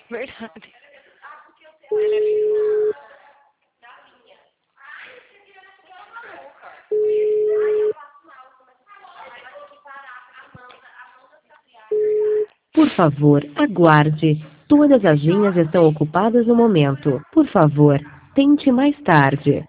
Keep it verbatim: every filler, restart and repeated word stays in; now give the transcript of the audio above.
Verdade. Ela é meio da linha. Aí eu passo mal, mas vai ter que parar a Amanda, a Amanda Satriani. Por favor, aguarde. Todas as linhas estão ocupadas no momento. Por favor, tente mais tarde.